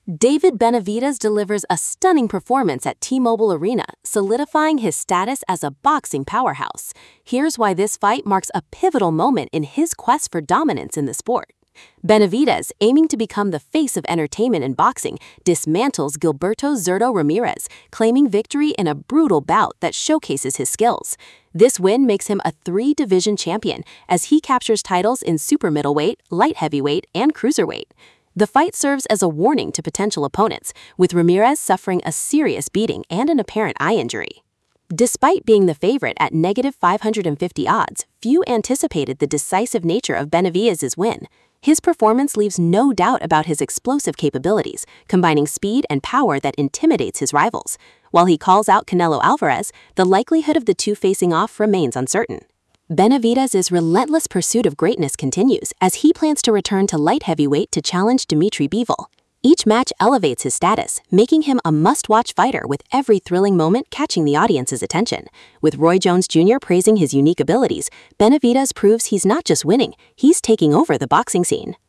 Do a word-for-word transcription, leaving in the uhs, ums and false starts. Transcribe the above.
David Benavidez delivers a stunning performance at T-Mobile Arena, solidifying his status as a boxing powerhouse. Here's why this fight marks a pivotal moment in his quest for dominance in the sport. Benavidez, aiming to become the face of entertainment in boxing, dismantles Gilberto Zurdo Ramirez, claiming victory in a brutal bout that showcases his skills. This win makes him a three-division champion, as he captures titles in super middleweight, light heavyweight, and cruiserweight. The fight serves as a warning to potential opponents, with Ramirez suffering a serious beating and an apparent eye injury. Despite being the favorite at negative five hundred fifty odds, few anticipated the decisive nature of Benavidez's win. His performance leaves no doubt about his explosive capabilities, combining speed and power that intimidates his rivals. While he calls out Canelo Alvarez, the likelihood of the two facing off remains uncertain. Benavidez's relentless pursuit of greatness continues as he plans to return to light heavyweight to challenge Dimitri Bivol. Each match elevates his status, making him a must-watch fighter with every thrilling moment catching the audience's attention. With Roy Jones Junior praising his unique abilities, Benavidez proves he's not just winning, he's taking over the boxing scene.